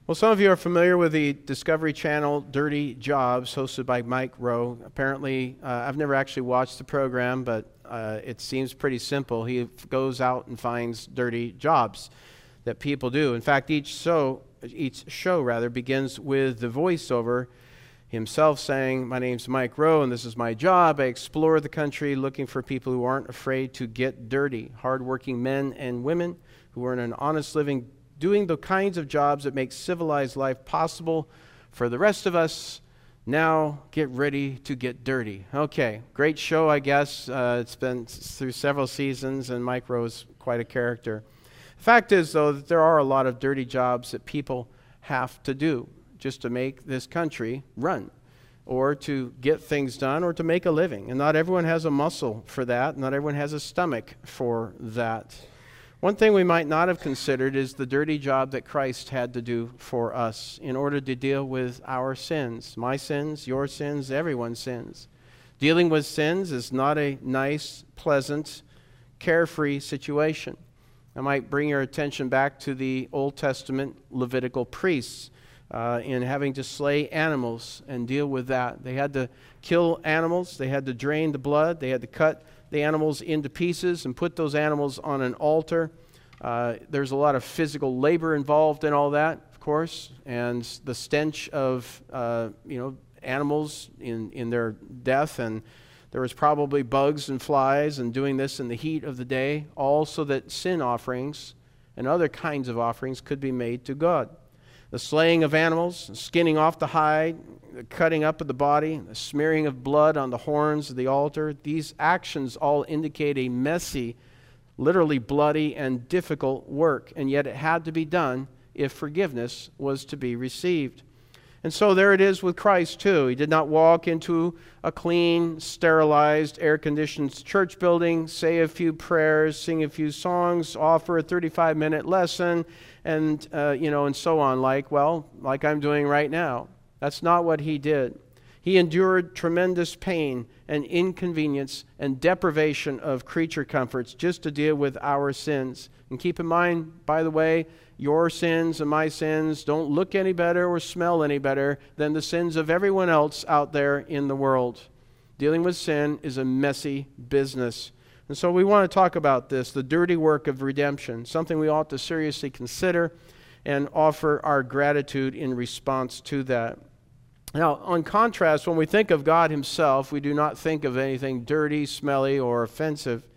Well, some of you are familiar with the Discovery Channel Dirty Jobs, hosted by Mike Rowe. Apparently, I've never actually watched the program, but it seems pretty simple. He goes out and finds dirty jobs that people do. In fact, each show begins with the voiceover himself saying, "My name's Mike Rowe, and this is my job. I explore the country looking for people who aren't afraid to get dirty, hardworking men and women who earn an honest living doing the kinds of jobs that make civilized life possible for the rest of us. Now get ready to get dirty." Okay, great show, I guess. It's been through several seasons, and Mike Rowe is quite a character. The fact is, though, that there are a lot of dirty jobs that people have to do just to make this country run, or to get things done, or to make a living. And not everyone has a muscle for that. Not everyone has a stomach for that. One thing we might not have considered is the dirty job that Christ had to do for us in order to deal with our sins. My sins, your sins, everyone's sins. Dealing with sins is not a nice, pleasant, carefree situation. I might bring your attention back to the Old Testament Levitical priests in having to slay animals and deal with that. They had to kill animals, they had to drain the blood, they had to cut the animals into pieces and put those animals on an altar. There's a lot of physical labor involved in all that, of course, and the stench of animals in their death, and there was probably bugs and flies and doing this in the heat of the day, all so that sin offerings and other kinds of offerings could be made to God. The slaying of animals, skinning off the hide, the cutting up of the body, the smearing of blood on the horns of the altar, these actions all indicate a messy, literally bloody and difficult work, and yet it had to be done if forgiveness was to be received. And so there it is with Christ too. He did not walk into a clean, sterilized, air-conditioned church building, say a few prayers, sing a few songs, offer a 35-minute lesson, and so on, like I'm doing right now. That's not what he did. He endured tremendous pain and inconvenience and deprivation of creature comforts just to deal with our sins. And keep in mind, by the way, your sins and my sins don't look any better or smell any better than the sins of everyone else out there in the world. Dealing with sin is a messy business. And so we want to talk about this, the dirty work of redemption, something we ought to seriously consider and offer our gratitude in response to that. Now, on contrast, when we think of God himself, we do not think of anything dirty, smelly, or offensive.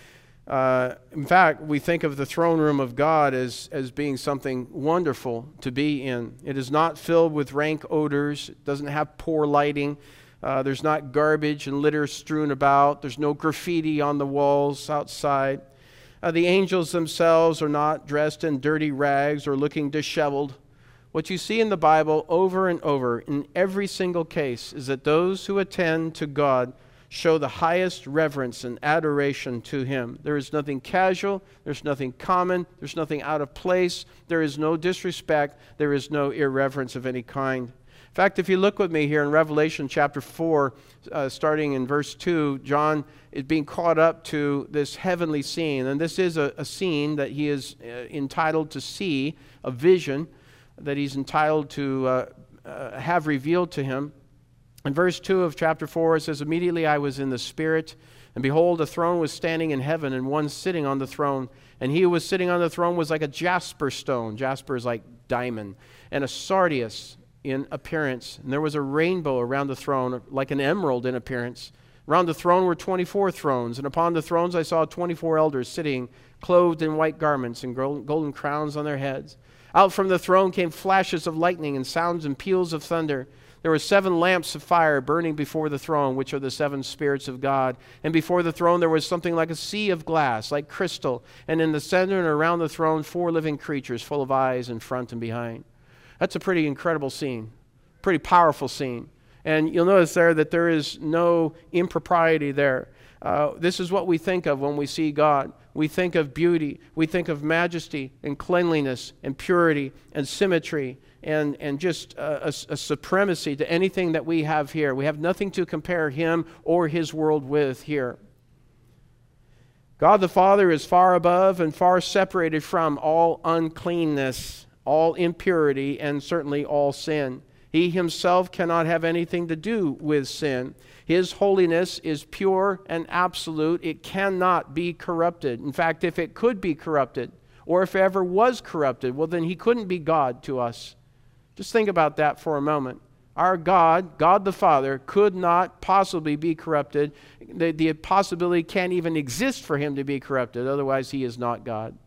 In fact, we think of the throne room of God as being something wonderful to be in. It is not filled with rank odors. It doesn't have poor lighting. There's not garbage and litter strewn about. There's no graffiti on the walls outside. The angels themselves are not dressed in dirty rags or looking disheveled. What you see in the Bible over and over in every single case is that those who attend to God show the highest reverence and adoration to him. There is nothing casual, there's nothing common, there's nothing out of place, there is no disrespect, there is no irreverence of any kind. In fact, if you look with me here in Revelation chapter 4, starting in verse 2, John is being caught up to this heavenly scene. And this is a scene that he is entitled to see, a vision that he's entitled to have revealed to him. In verse 2 of chapter 4, it says, "Immediately I was in the Spirit, and behold, a throne was standing in heaven, and one sitting on the throne. And he who was sitting on the throne was like a jasper stone." Jasper is like diamond. "And a sardius in appearance. And there was a rainbow around the throne, like an emerald in appearance. Around the throne were 24 thrones, and upon the thrones I saw 24 elders sitting, clothed in white garments and golden crowns on their heads. Out from the throne came flashes of lightning and sounds and peals of thunder. There were 7 lamps of fire burning before the throne, which are the 7 spirits of God. And before the throne there was something like a sea of glass, like crystal. And in the center and around the throne 4 living creatures, full of eyes in front and behind." That's a pretty incredible scene, pretty powerful scene. And you'll notice there that there is no impropriety there. This is what we think of when we see God. We think of beauty, we think of majesty and cleanliness and purity and symmetry and just a supremacy to anything that we have here. We have nothing to compare him or his world with here. God the Father is far above and far separated from all uncleanness. all impurity, and certainly all sin. He himself cannot have anything to do with sin. His holiness is pure and absolute. It cannot be corrupted. In fact, if it could be corrupted, or if it ever was corrupted, well, then he couldn't be God to us. Just think about that for a moment. Our God, God the Father, could not possibly be corrupted. The possibility can't even exist for him to be corrupted. Otherwise, he is not God.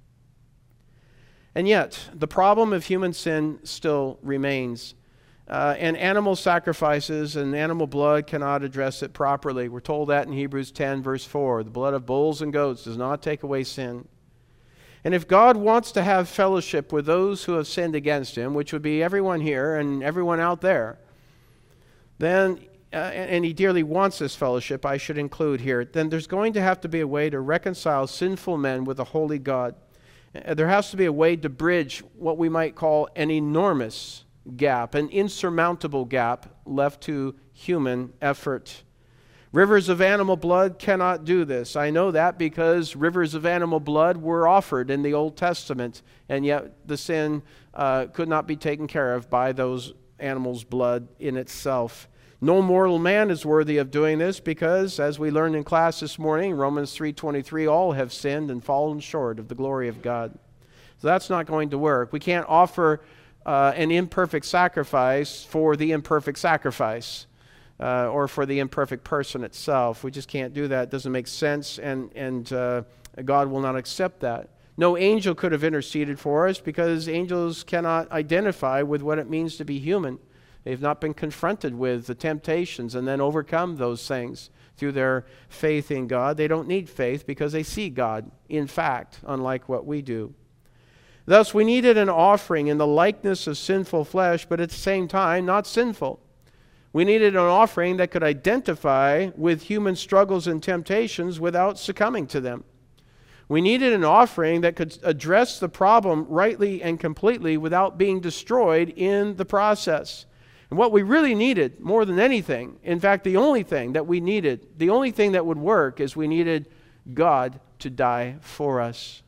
And yet, the problem of human sin still remains. And animal sacrifices and animal blood cannot address it properly. We're told that in Hebrews 10, verse 4. The blood of bulls and goats does not take away sin. And if God wants to have fellowship with those who have sinned against him, which would be everyone here and everyone out there, then, and he dearly wants this fellowship, I should include here, then there's going to have to be a way to reconcile sinful men with a holy God. There has to be a way to bridge what we might call an enormous gap, an insurmountable gap left to human effort. Rivers of animal blood cannot do this. I know that because rivers of animal blood were offered in the Old Testament, and yet the sin could not be taken care of by those animals' blood in itself. No mortal man is worthy of doing this because, as we learned in class this morning, Romans 3:23, all have sinned and fallen short of the glory of God. So that's not going to work. We can't offer an imperfect sacrifice for the imperfect sacrifice. Or for the imperfect person itself. We just can't do that. It doesn't make sense, and God will not accept that. No angel could have interceded for us because angels cannot identify with what it means to be human. They've not been confronted with the temptations and then overcome those things through their faith in God. They don't need faith because they see God, in fact, unlike what we do. Thus, we needed an offering in the likeness of sinful flesh, but at the same time, not sinful. We needed an offering that could identify with human struggles and temptations without succumbing to them. We needed an offering that could address the problem rightly and completely without being destroyed in the process. And what we really needed, more than anything, in fact, the only thing that we needed, the only thing that would work, is we needed God to die for us.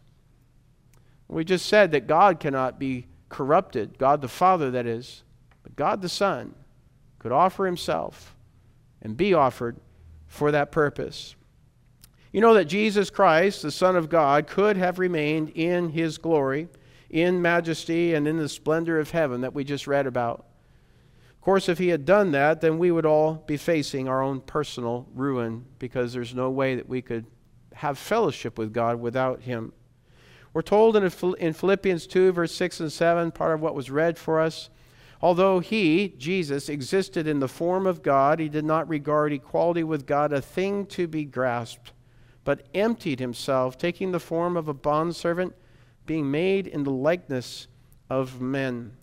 We just said that God cannot be corrupted, God the Father, that is, but God the Son could offer himself and be offered for that purpose. You know that Jesus Christ, the Son of God, could have remained in his glory, in majesty, and in the splendor of heaven that we just read about. Of course, if he had done that, then we would all be facing our own personal ruin because there's no way that we could have fellowship with God without him. We're told in Philippians 2, verse 6 and 7, part of what was read for us, although he, Jesus, existed in the form of God, he did not regard equality with God a thing to be grasped, but emptied himself, taking the form of a bondservant, being made in the likeness of men.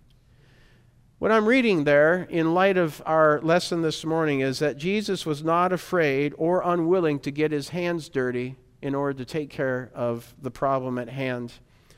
What I'm reading there, in light of our lesson this morning, is that Jesus was not afraid or unwilling to get his hands dirty in order to take care of the problem at hand,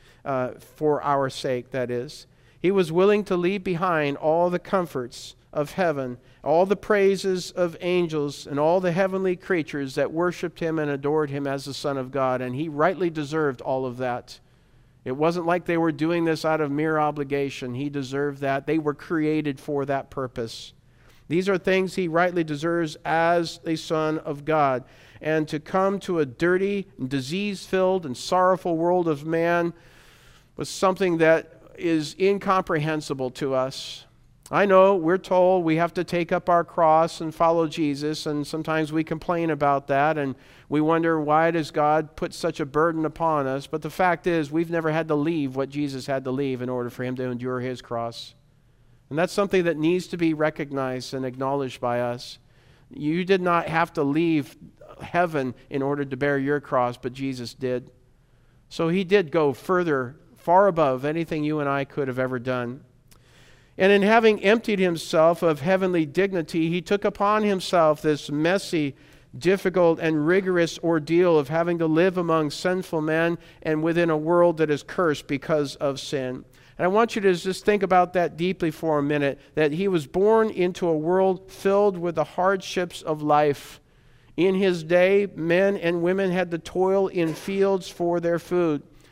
for our sake, that is. He was willing to leave behind all the comforts of heaven, all the praises of angels, and all the heavenly creatures that worshiped him and adored him as the Son of God. And he rightly deserved all of that. It wasn't like they were doing this out of mere obligation. He deserved that. They were created for that purpose. These are things he rightly deserves as a Son of God. And to come to a dirty, disease-filled, and sorrowful world of man was something that is incomprehensible to us. I know we're told we have to take up our cross and follow Jesus, and sometimes we complain about that, and we wonder, why does God put such a burden upon us? But the fact is, we've never had to leave what Jesus had to leave in order for him to endure his cross. And that's something that needs to be recognized and acknowledged by us. You did not have to leave heaven in order to bear your cross, but Jesus did. So he did go further, far above anything you and I could have ever done. And in having emptied himself of heavenly dignity, he took upon himself this messy, difficult, and rigorous ordeal of having to live among sinful men and within a world that is cursed because of sin. And I want you to just think about that deeply for a minute, that he was born into a world filled with the hardships of life. In his day, men and women had to toil in fields for their food.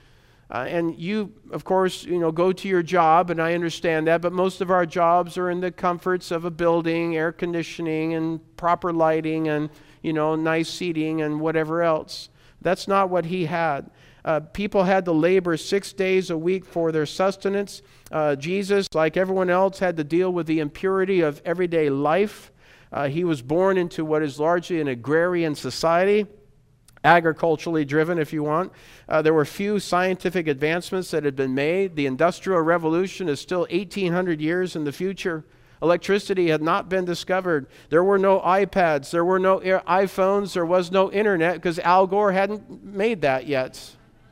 And you, of course, go to your job, and I understand that, but most of our jobs are in the comforts of a building, air conditioning and proper lighting and, nice seating and whatever else. That's not what he had. People had to labor 6 days a week for their sustenance. Jesus, like everyone else, had to deal with the impurity of everyday life. He was born into what is largely an agrarian society, agriculturally driven, if you want. There were few scientific advancements that had been made. The Industrial Revolution is still 1,800 years in the future. Electricity had not been discovered. There were no iPads. There were no iPhones. There was no internet because Al Gore hadn't made that yet.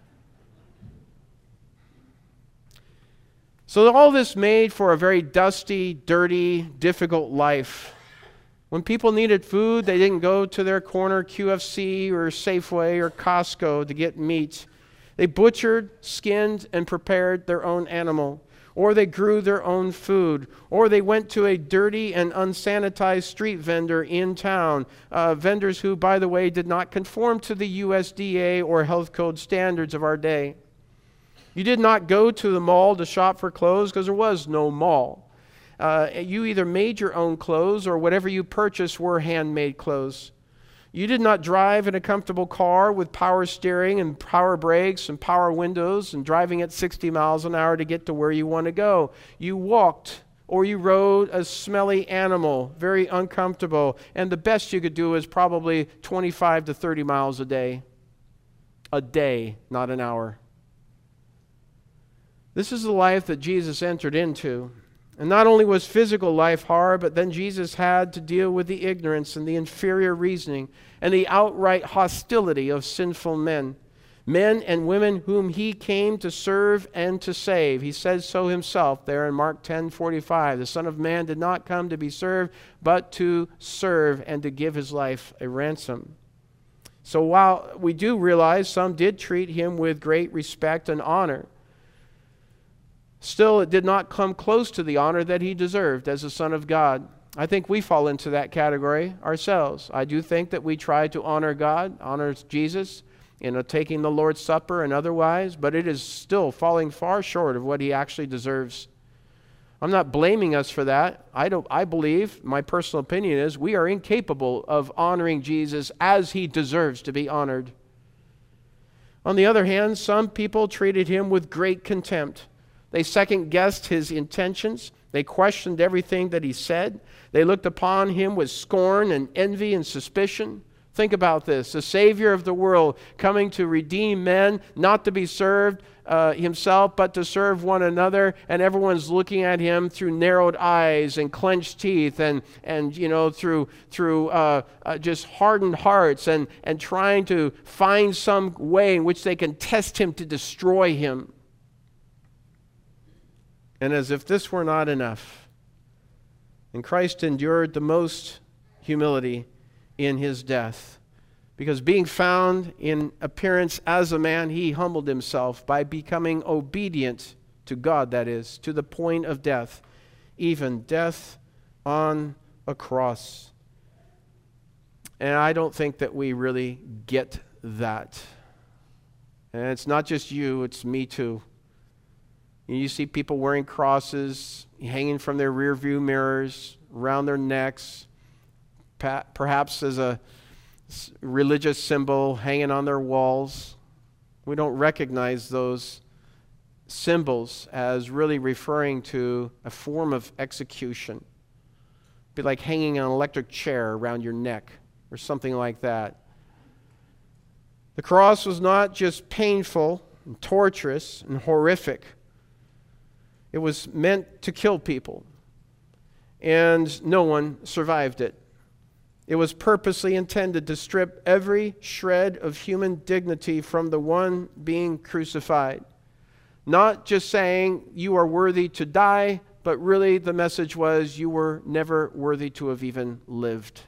So all this made for a very dusty, dirty, difficult life. When people needed food, they didn't go to their corner QFC or Safeway or Costco to get meat. They butchered, skinned, and prepared their own animal. Or they grew their own food. Or they went to a dirty and unsanitized street vendor in town. Vendors who, by the way, did not conform to the USDA or health code standards of our day. You did not go to the mall to shop for clothes because there was no mall. You either made your own clothes or whatever you purchased were handmade clothes. You did not drive in a comfortable car with power steering and power brakes and power windows and driving at 60 miles an hour to get to where you want to go. You walked or you rode a smelly animal, very uncomfortable, and the best you could do is probably 25 to 30 miles a day. A day, not an hour. This is the life that Jesus entered into. And not only was physical life hard, but then Jesus had to deal with the ignorance and the inferior reasoning and the outright hostility of sinful men. Men and women whom he came to serve and to save. He says so himself there in Mark 10:45. The Son of Man did not come to be served, but to serve and to give his life a ransom. So while we do realize some did treat him with great respect and honor, still, it did not come close to the honor that he deserved as the Son of God. I think we fall into that category ourselves. I do think that we try to honor God, honor Jesus, taking the Lord's Supper and otherwise, but it is still falling far short of what he actually deserves. I'm not blaming us for that. I believe, my personal opinion is, we are incapable of honoring Jesus as he deserves to be honored. On the other hand, some people treated him with great contempt. They second-guessed his intentions. They questioned everything that he said. They looked upon him with scorn and envy and suspicion. Think about this. The Savior of the world coming to redeem men, not to be served himself, but to serve one another. And everyone's looking at him through narrowed eyes and clenched teeth and through just hardened hearts and trying to find some way in which they can test him to destroy him. And as if this were not enough, and Christ endured the most humility in his death, because being found in appearance as a man, he humbled himself by becoming obedient to God, that is, to the point of death, even death on a cross. And I don't think that we really get that. And it's not just you, it's me too. You see people wearing crosses hanging from their rear view mirrors, around their necks, perhaps as a religious symbol hanging on their walls. We don't recognize those symbols as really referring to a form of execution. It'd be like hanging an electric chair around your neck or something like that. The cross was not just painful and torturous and horrific. It was meant to kill people, and no one survived it. It was purposely intended to strip every shred of human dignity from the one being crucified. Not just saying you are worthy to die, but really the message was you were never worthy to have even lived.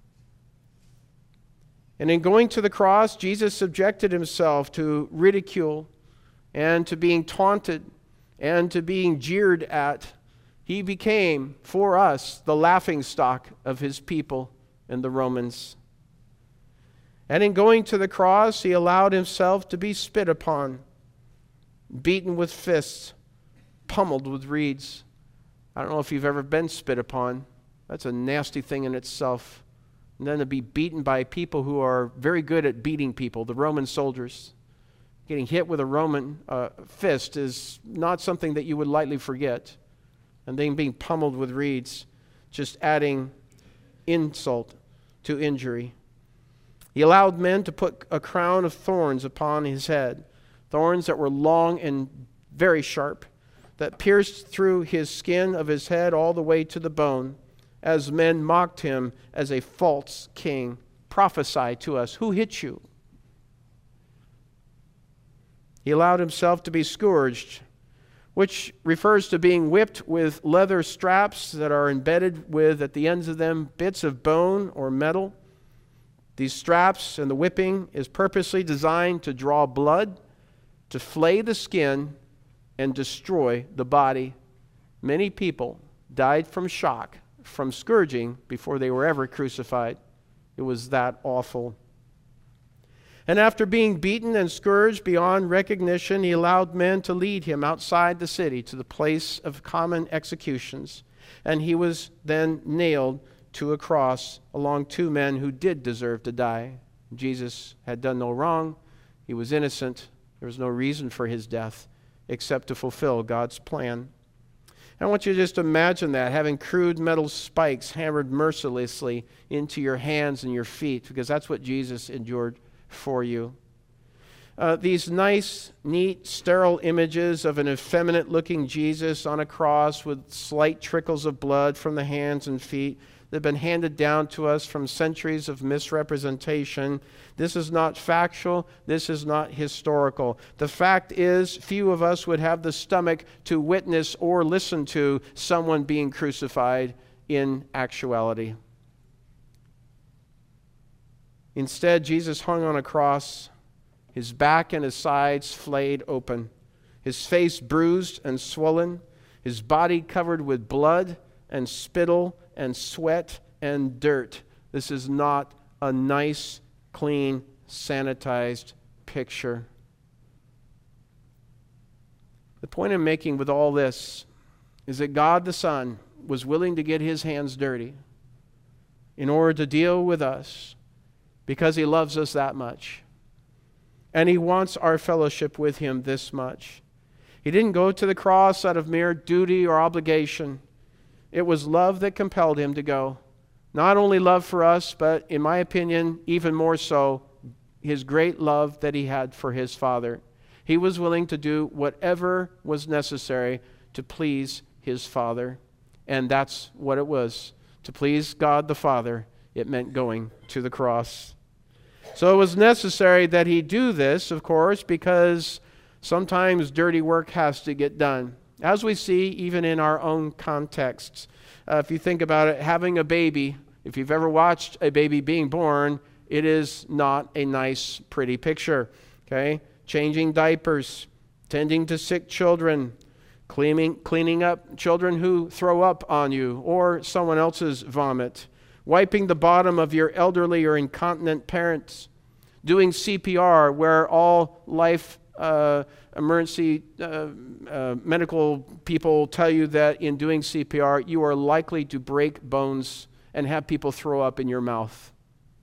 And in going to the cross, Jesus subjected himself to ridicule and to being taunted and to being jeered at. He became, for us, the laughingstock of his people and the Romans. And in going to the cross, he allowed himself to be spit upon. beaten with fists, pummeled with reeds. I don't know if you've ever been spit upon. That's a nasty thing in itself. And then to be beaten by people who are very good at beating people, the Roman soldiers. Getting hit with a Roman fist is not something that you would lightly forget. And then being pummeled with reeds, just adding insult to injury. He allowed men to put a crown of thorns upon his head, thorns that were long and very sharp, that pierced through his skin of his head all the way to the bone, as men mocked him as a false king. Prophesy to us, who hit you? He allowed himself to be scourged, which refers to being whipped with leather straps that are embedded with, at the ends of them, bits of bone or metal. These straps and the whipping is purposely designed to draw blood, to flay the skin, and destroy the body. Many people died from shock, from scourging, before they were ever crucified. It was that awful. And after being beaten and scourged beyond recognition, he allowed men to lead him outside the city to the place of common executions. And he was then nailed to a cross along two men who did deserve to die. Jesus had done no wrong. He was innocent. There was no reason for his death except to fulfill God's plan. I want you to just imagine that, having crude metal spikes hammered mercilessly into your hands and your feet, because that's what Jesus endured for you. These nice, neat, sterile images of an effeminate-looking Jesus on a cross with slight trickles of blood from the hands and feet that have been handed down to us from centuries of misrepresentation. This is not factual. This is not historical. The fact is, few of us would have the stomach to witness or listen to someone being crucified in actuality. Instead, Jesus hung on a cross, his back and his sides flayed open, his face bruised and swollen, his body covered with blood and spittle and sweat and dirt. This is not a nice, clean, sanitized picture. The point I'm making with all this is that God the Son was willing to get his hands dirty in order to deal with us, because he loves us that much. And he wants our fellowship with him this much. He didn't go to the cross out of mere duty or obligation. It was love that compelled him to go. Not only love for us, but in my opinion, even more so, his great love that he had for his Father. He was willing to do whatever was necessary to please his Father. And that's what it was. To please God the Father, it meant going to the cross. So it was necessary that he do this, of course, because sometimes dirty work has to get done. As we see even in our own contexts. If you think about it, having a baby, if you've ever watched a baby being born, it is not a nice, pretty picture. Okay? Changing diapers, tending to sick children, cleaning up children who throw up on you or someone else's vomit, wiping the bottom of your elderly or incontinent parents, doing CPR where all life emergency medical people tell you that in doing CPR you are likely to break bones and have people throw up in your mouth.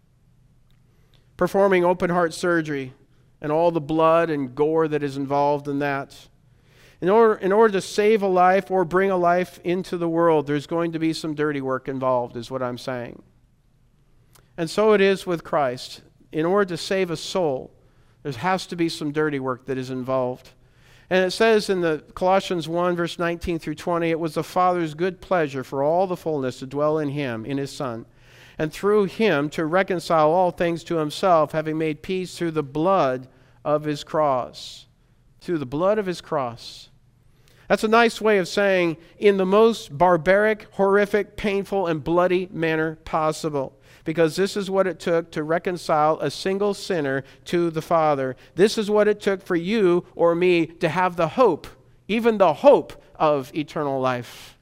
Performing open heart surgery and all the blood and gore that is involved in that. In order to save a life or bring a life into the world, there's going to be some dirty work involved, is what I'm saying. And so it is with Christ. In order to save a soul, there has to be some dirty work that is involved. And it says in the Colossians 1, verse 19 through 20, it was the Father's good pleasure for all the fullness to dwell in him, in his Son, and through him to reconcile all things to himself, having made peace through the blood of his cross. Through the blood of his cross. That's a nice way of saying in the most barbaric, horrific, painful, and bloody manner possible. Because this is what it took to reconcile a single sinner to the Father. This is what it took for you or me to have the hope, even the hope of eternal life.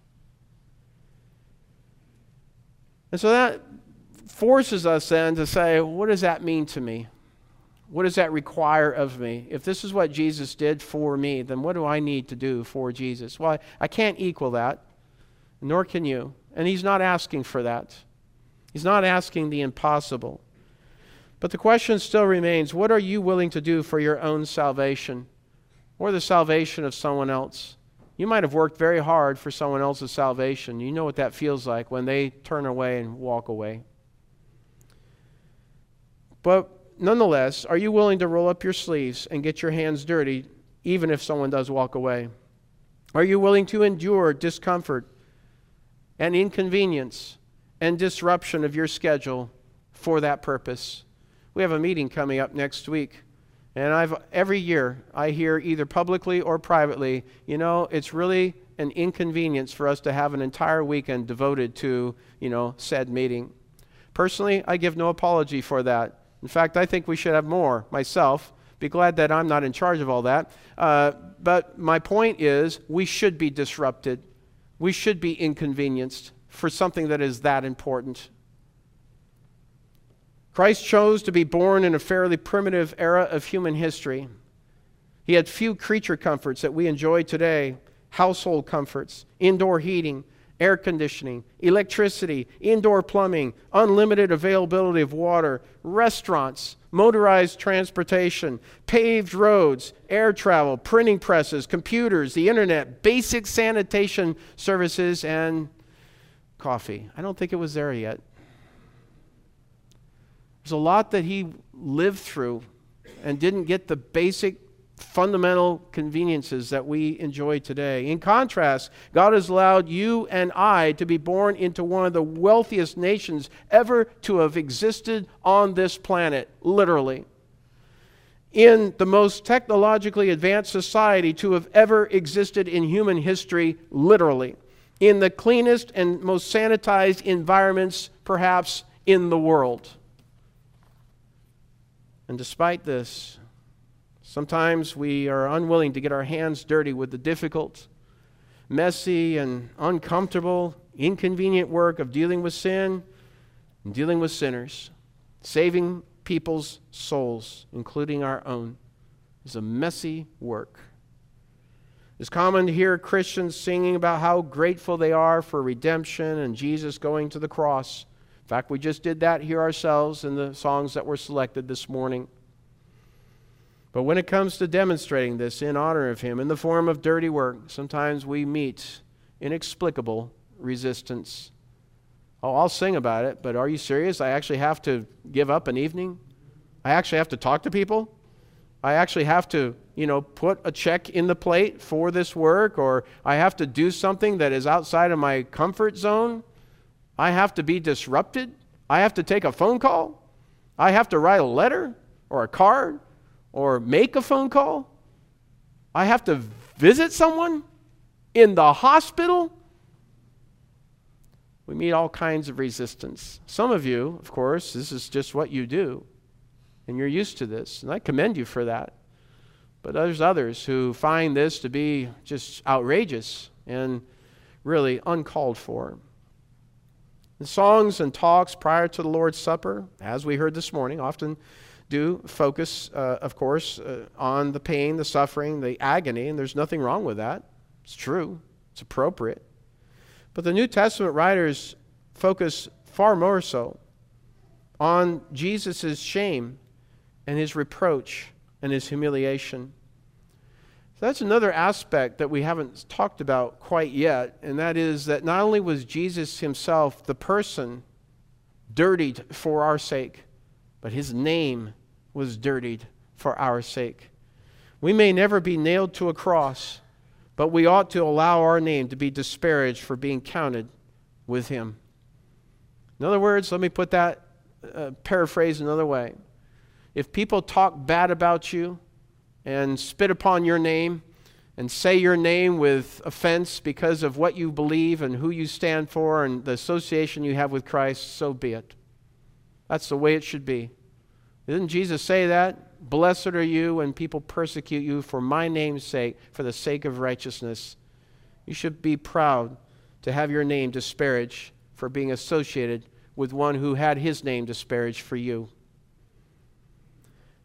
And so that forces us then to say, what does that mean to me? What does that require of me? If this is what Jesus did for me, then what do I need to do for Jesus? Well, I can't equal that, nor can you. And he's not asking for that. He's not asking the impossible. But the question still remains, what are you willing to do for your own salvation or the salvation of someone else? You might have worked very hard for someone else's salvation. You know what that feels like when they turn away and walk away. But nonetheless, are you willing to roll up your sleeves and get your hands dirty even if someone does walk away? Are you willing to endure discomfort and inconvenience and disruption of your schedule for that purpose? We have a meeting coming up next week, and every year I hear either publicly or privately, it's really an inconvenience for us to have an entire weekend devoted to, said meeting. Personally, I give no apology for that. In fact, I think we should have more myself. Be glad that I'm not in charge of all that. But my point is, we should be disrupted. We should be inconvenienced for something that is that important. Christ chose to be born in a fairly primitive era of human history. He had few creature comforts that we enjoy today: household comforts, indoor heating, air conditioning, electricity, indoor plumbing, unlimited availability of water, restaurants, motorized transportation, paved roads, air travel, printing presses, computers, the internet, basic sanitation services, and coffee. I don't think it was there yet. There's a lot that he lived through and didn't get the basic fundamental conveniences that we enjoy today. In contrast, God has allowed you and I to be born into one of the wealthiest nations ever to have existed on this planet, literally. In the most technologically advanced society to have ever existed in human history, literally. In the cleanest and most sanitized environments, perhaps, in the world. And despite this, sometimes we are unwilling to get our hands dirty with the difficult, messy, and uncomfortable, inconvenient work of dealing with sin and dealing with sinners. Saving people's souls, including our own, is a messy work. It's common to hear Christians singing about how grateful they are for redemption and Jesus going to the cross. In fact, we just did that here ourselves in the songs that were selected this morning. But when it comes to demonstrating this in honor of Him in the form of dirty work, sometimes we meet inexplicable resistance. Oh, I'll sing about it, but are you serious? I actually have to give up an evening? I actually have to talk to people? I actually have to, put a check in the plate for this work, or I have to do something that is outside of my comfort zone? I have to be disrupted? I have to take a phone call? I have to write a letter or a card or make a phone call? I have to visit someone in the hospital? We meet all kinds of resistance. Some of you, of course, this is just what you do, and you're used to this, and I commend you for that. But there's others who find this to be just outrageous and really uncalled for. The songs and talks prior to the Lord's Supper, as we heard this morning, often do focus, of course, on the pain, the suffering, the agony, and there's nothing wrong with that. It's true. It's appropriate. But the New Testament writers focus far more so on Jesus' shame and His reproach and His humiliation. So that's another aspect that we haven't talked about quite yet, and that is that not only was Jesus Himself, the person, dirtied for our sake, but His name was dirtied for our sake. We may never be nailed to a cross, but we ought to allow our name to be disparaged for being counted with Him. In other words, let me put that, paraphrase another way. If people talk bad about you and spit upon your name and say your name with offense because of what you believe and who you stand for and the association you have with Christ, so be it. That's the way it should be. Didn't Jesus say that? Blessed are you when people persecute you for my name's sake, for the sake of righteousness. You should be proud to have your name disparaged for being associated with one who had his name disparaged for you.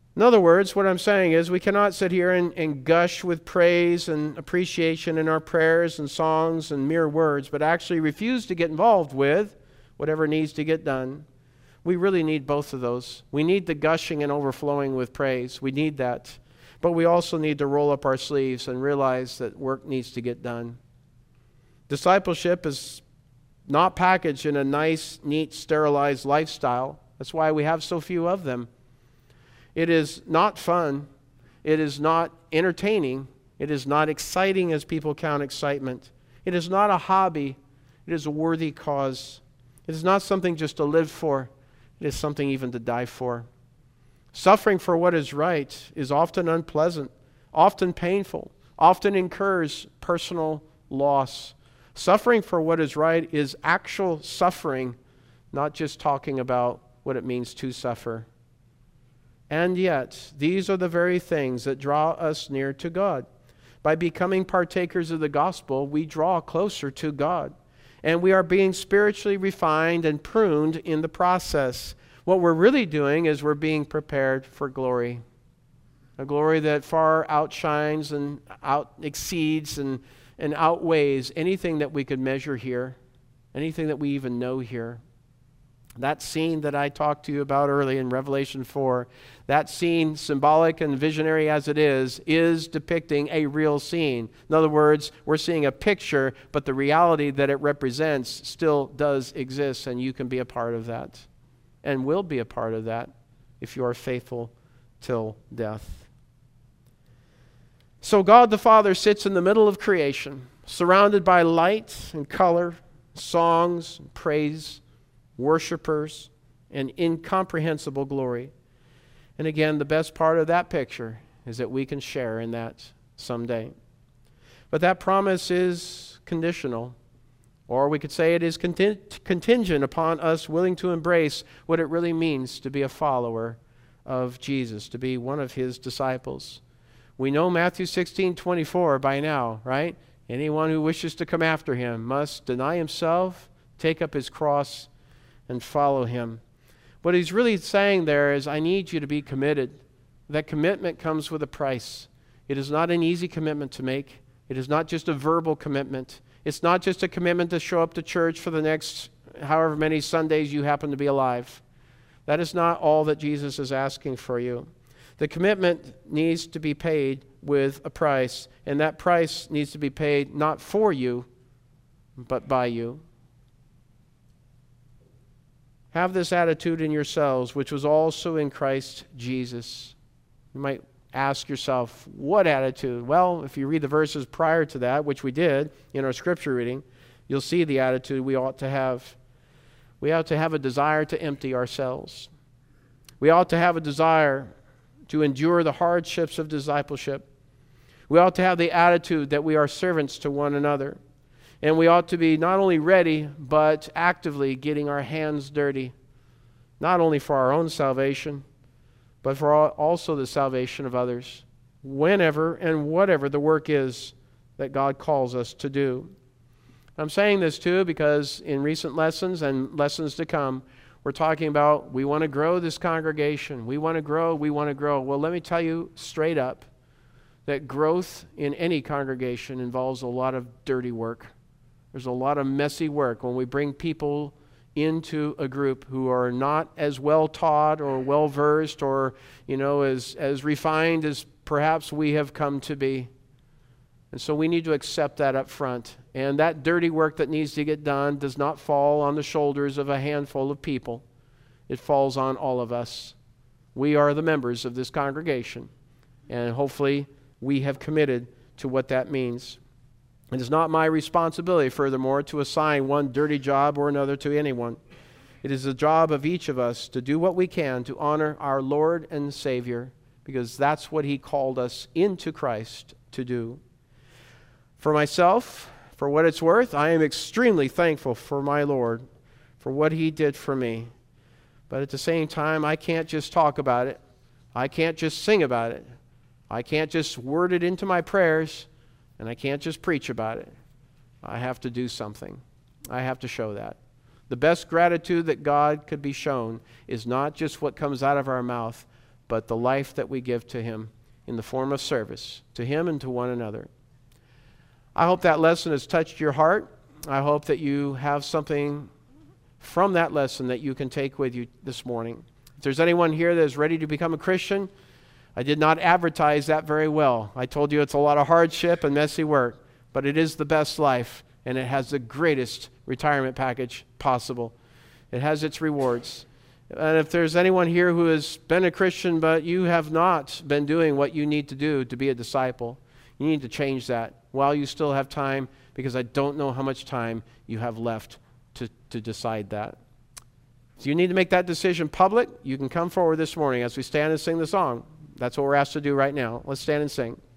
In other words, what I'm saying is we cannot sit here and gush with praise and appreciation in our prayers and songs and mere words, but actually refuse to get involved with whatever needs to get done. We really need both of those. We need the gushing and overflowing with praise. We need that. But we also need to roll up our sleeves and realize that work needs to get done. Discipleship is not packaged in a nice, neat, sterilized lifestyle. That's why we have so few of them. It is not fun. It is not entertaining. It is not exciting as people count excitement. It is not a hobby. It is a worthy cause. It is not something just to live for. It is something even to die for. Suffering for what is right is often unpleasant, often painful, often incurs personal loss. Suffering for what is right is actual suffering, not just talking about what it means to suffer. And yet, these are the very things that draw us near to God. By becoming partakers of the gospel, we draw closer to God. And we are being spiritually refined and pruned in the process. What we're really doing is we're being prepared for glory. A glory that far outshines and exceeds and outweighs anything that we could measure here, anything that we even know here. That scene that I talked to you about early in Revelation 4, that scene, symbolic and visionary as it is depicting a real scene. In other words, we're seeing a picture, but the reality that it represents still does exist, and you can be a part of that, and will be a part of that if you are faithful till death. So God the Father sits in the middle of creation, surrounded by light and color, songs, and praise, worshipers, and incomprehensible glory. And again, the best part of that picture is that we can share in that someday. But that promise is conditional, or we could say it is contingent upon us willing to embrace what it really means to be a follower of Jesus, to be one of his disciples. We know Matthew 16:24 by now, right? Anyone who wishes to come after him must deny himself, take up his cross, and follow him. What he's really saying there is, I need you to be committed. That commitment comes with a price. It is not an easy commitment to make. It is not just a verbal commitment. It's not just a commitment to show up to church for the next however many Sundays you happen to be alive. That is not all that Jesus is asking for you. The commitment needs to be paid with a price, and that price needs to be paid not for you, but by you. Have this attitude in yourselves, which was also in Christ Jesus. You might ask yourself, what attitude? Well, if you read the verses prior to that, which we did in our scripture reading, you'll see the attitude we ought to have. We ought to have a desire to empty ourselves. We ought to have a desire to endure the hardships of discipleship. We ought to have the attitude that we are servants to one another. And we ought to be not only ready, but actively getting our hands dirty, not only for our own salvation, but for also the salvation of others, whenever and whatever the work is that God calls us to do. I'm saying this too because in recent lessons and lessons to come, we're talking about we want to grow this congregation. We want to grow. Well, let me tell you straight up that growth in any congregation involves a lot of dirty work. There's a lot of messy work when we bring people into a group who are not as well taught or well versed or, as refined as perhaps we have come to be. And so we need to accept that up front. And that dirty work that needs to get done does not fall on the shoulders of a handful of people. It falls on all of us. We are the members of this congregation. And hopefully we have committed to what that means. It is not my responsibility, furthermore, to assign one dirty job or another to anyone. It is the job of each of us to do what we can to honor our Lord and Savior, because that's what he called us into Christ to do. For myself, for what it's worth, I am extremely thankful for my Lord, for what he did for me. But at the same time, I can't just talk about it. I can't just sing about it. I can't just word it into my prayers. And I can't just preach about it. I have to do something. I have to show that. The best gratitude that God could be shown is not just what comes out of our mouth, but the life that we give to Him in the form of service to Him and to one another. I hope that lesson has touched your heart. I hope that you have something from that lesson that you can take with you this morning. If there's anyone here that is ready to become a Christian, I did not advertise that very well. I told you it's a lot of hardship and messy work, but it is the best life, and it has the greatest retirement package possible. It has its rewards. And if there's anyone here who has been a Christian, but you have not been doing what you need to do to be a disciple, you need to change that while you still have time, because I don't know how much time you have left to decide that. So you need to make that decision public. You can come forward this morning as we stand and sing the song. That's what we're asked to do right now. Let's stand and sing.